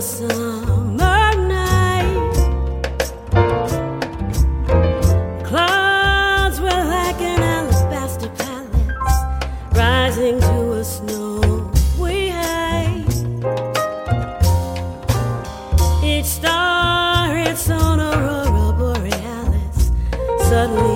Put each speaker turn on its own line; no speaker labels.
summer night. Clouds were like an alabaster palace rising to a snowy height. Each star its own aurora borealis suddenly